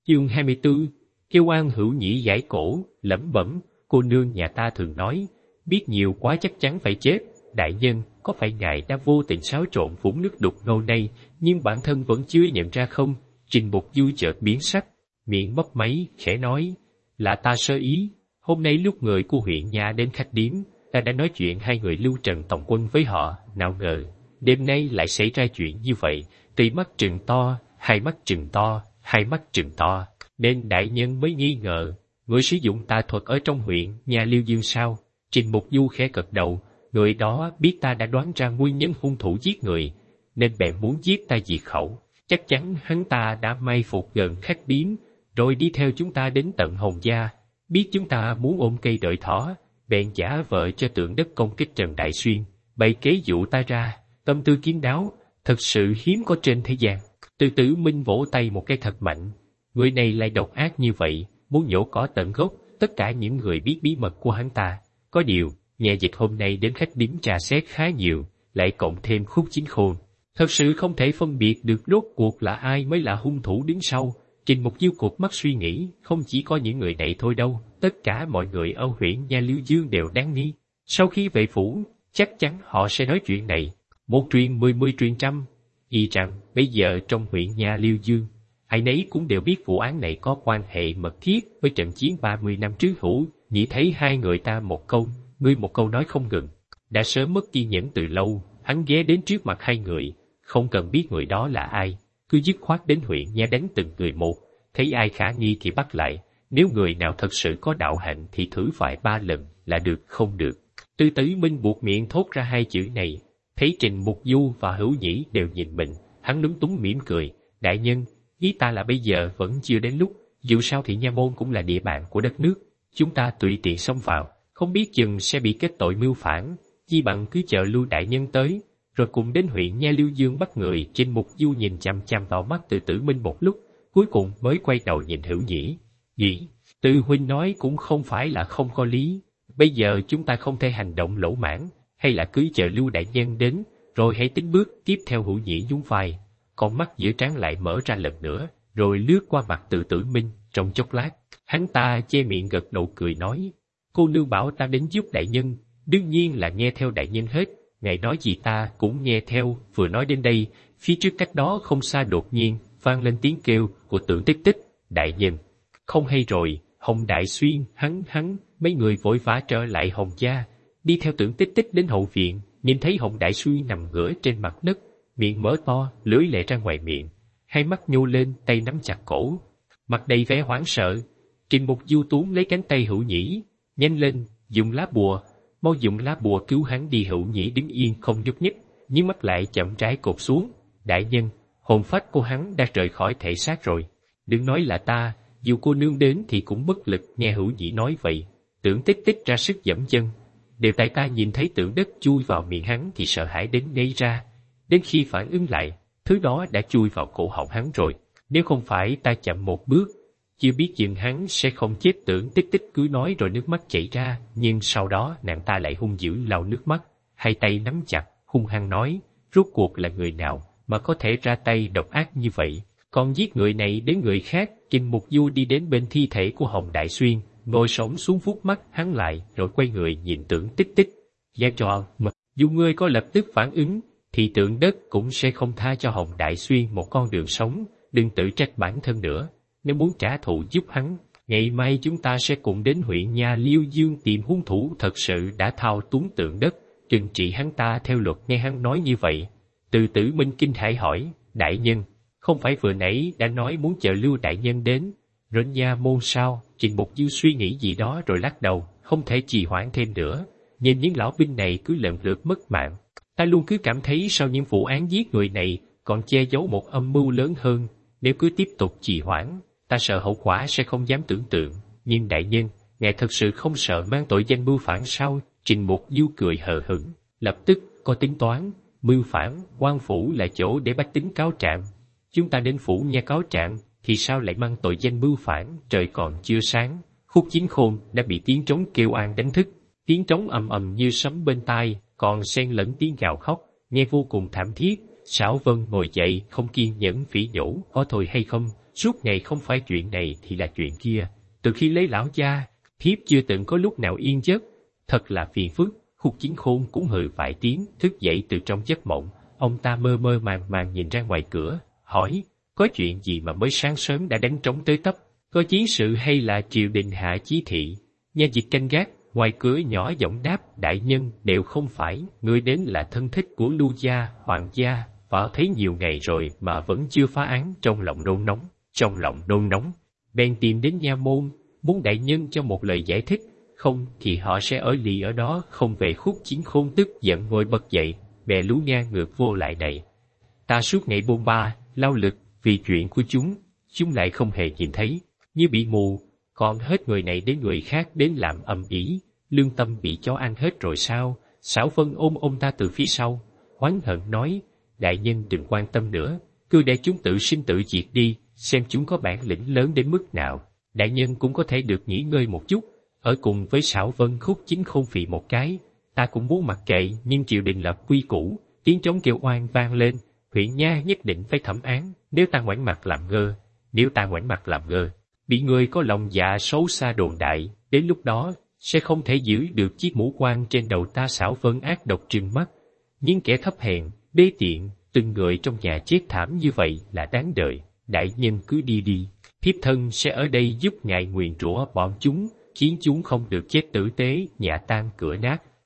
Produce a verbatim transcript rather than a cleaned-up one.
Chương hai mươi tư. Kêu oan Hữu Nhĩ giải cổ, lẩm bẩm, cô nương nhà ta thường nói, biết nhiều quá chắc chắn phải chết. Đại nhân, có phải ngài đã vô tình xáo trộn vũng nước đục ngầu này, nhưng bản thân vẫn chưa nhận ra không? Trình Mục Du chợt biến sắc, miệng mấp máy, khẽ nói, là ta sơ ý. Hôm nay lúc người của huyện nhà đến khách điếm, ta đã nói chuyện hai người Lưu Trần tổng quân với họ, nào ngờ, đêm nay lại xảy ra chuyện như vậy. Tuy mắt trừng to, hai mắt trừng to, hai mắt trừng to, nên đại nhân mới nghi ngờ, người sử dụng tà thuật ở trong huyện nhà Liêu Dương sao? Trình Mục Du khẽ gật đầu, người đó biết ta đã đoán ra nguyên nhân hung thủ giết người, nên bèn muốn giết ta diệt khẩu. Chắc chắn hắn ta đã may phục gần khách điếm, rồi đi theo chúng ta đến tận Hồng Gia. Biết chúng ta muốn ôm cây đợi thỏ, bèn giả vợ cho Tượng Đất công kích Trần Đại Xuyên, bày kế dụ ta ra. Tâm tư kín đáo, thật sự hiếm có trên thế gian. Từ Tử Minh vỗ tay một cái thật mạnh. Người này lại độc ác như vậy, muốn nhổ cỏ tận gốc tất cả những người biết bí mật của hắn ta. Có điều, nhà dịch hôm nay đến khách điếm trà xét khá nhiều, lại cộng thêm Khúc Chính Khôn. Thật sự không thể phân biệt được rốt cuộc là ai mới là hung thủ đứng sau. Trình Mục Du cụp mắt suy nghĩ, không chỉ có những người này thôi đâu, tất cả mọi người ở huyện Nha Liêu Dương đều đáng nghi. Sau khi về phủ, chắc chắn họ sẽ nói chuyện này. Một truyền mười mươi truyền trăm, y rằng bây giờ trong huyện Nha Liêu Dương, ai nấy cũng đều biết vụ án này có quan hệ mật thiết với trận chiến ba mươi năm trước. Hữu Nhĩ thấy hai người ta một câu, ngươi một câu nói không ngừng, đã sớm mất kiên nhẫn từ lâu. Hắn ghé đến trước mặt hai người, không cần biết người đó là ai, cứ dứt khoát đến huyện Nha đánh từng người một, thấy ai khả nghi thì bắt lại, nếu người nào thật sự có đạo hạnh thì thử vài ba lần là được. Không được. Tư Tử Minh buộc miệng thốt ra hai chữ này. Thấy Trình Mục Du và Hữu Nhĩ đều nhìn mình, hắn lúng túng mỉm cười, đại nhân, ý ta là bây giờ vẫn chưa đến lúc, dù sao thì Nha Môn cũng là địa bàn của đất nước, chúng ta tùy tiện xông vào, không biết chừng sẽ bị kết tội mưu phản, chi bằng cứ chờ Lưu đại nhân tới, rồi cùng đến huyện Nha Liêu Dương bắt người. Trình Mục Du nhìn chằm chằm vào mắt Từ Tử Minh một lúc, cuối cùng mới quay đầu nhìn Hữu Nhĩ. Nhĩ, Từ huynh nói cũng không phải là không có lý, bây giờ chúng ta không thể hành động lỗ mãng, hay là cứ chờ Lưu đại nhân đến, rồi hãy tính bước tiếp theo. Hữu Nhĩ nhún vai, con mắt giữa trán lại mở ra lần nữa, rồi lướt qua mặt Từ Tử Minh. Trong chốc lát, hắn ta che miệng gật đầu cười nói, cô nương bảo ta đến giúp đại nhân, đương nhiên là nghe theo đại nhân hết, ngài nói gì ta cũng nghe theo. Vừa nói đến đây, phía trước cách đó không xa đột nhiên vang lên tiếng kêu của Tưởng Tích Tích, đại nhân, không hay rồi. Hồng Đại Xuyên, hắn hắn, mấy người vội vã trở lại Hồng Gia, đi theo Tưởng Tích Tích đến hậu viện, nhìn thấy Hồng Đại Xuyên nằm ngửa trên mặt đất, miệng mở to, lưỡi lệ ra ngoài miệng, hai mắt nhô lên, tay nắm chặt cổ, mặt đầy vẻ hoảng sợ. Trình Mục Du túm lấy cánh tay Hữu Nhĩ, nhanh lên, dùng lá bùa, mau dùng lá bùa cứu hắn đi. Hữu Nhĩ đứng yên không nhúc nhích, nhưng mắt lại chậm rãi cột xuống. Đại nhân, hồn phách của hắn đã rời khỏi thể xác rồi. Đừng nói là ta, dù cô nương đến thì cũng bất lực. Nghe Hữu Nhĩ nói vậy, Tưởng Tích Tích ra sức giẫm chân. Đều tại ta nhìn thấy Tượng Đất chui vào miệng hắn thì sợ hãi đến ngây ra. Đến khi phản ứng lại, thứ đó đã chui vào cổ họng hắn rồi. Nếu không phải ta chậm một bước, chưa biết chừng hắn sẽ không chết. Tưởng Tích Tích cứ nói rồi nước mắt chảy ra, nhưng sau đó nàng ta lại hung dữ lau nước mắt, hai tay nắm chặt, hung hăng nói, rốt cuộc là người nào mà có thể ra tay độc ác như vậy, còn giết người này đến người khác. Trình Mục Du đi đến bên thi thể của Hồng Đại Xuyên, ngồi xổm xuống vuốt mắt hắn lại, rồi quay người nhìn Tưởng Tích Tích, gian trò mà dù ngươi có lập tức phản ứng, thì Tượng Đất cũng sẽ không tha cho Hồng Đại Xuyên một con đường sống. Đừng tự trách bản thân nữa, nếu muốn trả thù giúp hắn, ngày mai chúng ta sẽ cùng đến huyện Nha Liêu Dương tìm hung thủ thật sự đã thao túng Tượng Đất, trừng trị hắn ta theo luật. Nghe hắn nói như vậy, Từ Tử Minh kinh hãi hỏi, đại nhân, không phải vừa nãy đã nói muốn chờ Lưu đại nhân đến rồi Nha Môn sao? Trình Mục Du suy nghĩ gì đó rồi lắc đầu, không thể trì hoãn thêm nữa, nhìn những lão binh này cứ lần lượt mất mạng, ta luôn cứ cảm thấy sau những vụ án giết người này còn che giấu một âm mưu lớn hơn. Nếu cứ tiếp tục trì hoãn, ta sợ hậu quả sẽ không dám tưởng tượng. Nhưng đại nhân, ngài thật sự không sợ mang tội danh mưu phản sao? Trình Mục Du cười hờ hững, lập tức có tính toán. Mưu phản, quan phủ là chỗ để bách tính cáo trạng, chúng ta đến phủ Nha cáo trạng thì sao lại mang tội danh mưu phản? Trời còn chưa sáng, Khúc Chính Khôn đã bị tiếng trống kêu oan đánh thức, tiếng trống ầm ầm như sấm bên tai, còn xen lẫn tiếng gào khóc, nghe vô cùng thảm thiết. Sảo Vân ngồi dậy, không kiên nhẫn phỉ nhổ, có thôi hay không, Suốt ngày không phải chuyện này thì là chuyện kia. Từ khi lấy lão gia, thiếp chưa từng có lúc nào yên giấc. Thật là phiền phức. Khúc Chiến Khôn cũng hừ vài tiếng, thức dậy từ trong giấc mộng. Ông ta mơ mơ màng màng nhìn ra ngoài cửa, hỏi, có chuyện gì mà mới sáng sớm đã đánh trống tới tấp? Có chiến sự hay là triều đình hạ chí thị? Nha dịch canh gác, ngoài cửa nhỏ giọng đáp, đại nhân, đều không phải, người đến là thân thích của Lưu gia, Hoàng gia, và thấy nhiều ngày rồi mà vẫn chưa phá án. Trong lòng nôn nóng, trong lòng nôn nóng, bèn tìm đến nha môn, muốn đại nhân cho một lời giải thích, không thì họ sẽ ở lì ở đó không về. Khúc Chiến Khôn tức giận ngồi bật dậy, bè lú ngang ngược vô lại này. Ta suốt ngày bôn ba, lao lực, vì chuyện của chúng, chúng lại không hề nhìn thấy, như bị mù, còn hết người này đến người khác đến làm ầm ĩ, lương tâm bị chó ăn hết rồi sao? Sảo Vân ôm ông ta từ phía sau, oán hận nói, đại nhân đừng quan tâm nữa, cứ để chúng tự sinh tự diệt đi, xem chúng có bản lĩnh lớn đến mức nào. Đại nhân cũng có thể được nghỉ ngơi một chút, ở cùng với Sảo Vân. Khúc Chiến Khôn phì một cái, ta cũng muốn mặc kệ, nhưng triều đình lập quy củ, tiếng trống kêu oan vang lên, huyện nha nhất định phải thẩm án, nếu ta ngoảnh mặt làm ngơ, nếu ta ngoảnh mặt làm ngơ, bị người có lòng dạ xấu xa đồn đại, đến lúc đó, sẽ không thể giữ được chiếc mũ quan trên đầu ta. Sảo Vân ác độc trừng mắt, những kẻ thấp hèn, đê tiện, từng người trong nhà chết thảm như vậy là đáng đời, đại nhân cứ đi đi, thiếp thân sẽ ở đây giúp ngài nguyền rủa bọn chúng, khiến chúng không được chết tử tế, nhà tan cửa nát.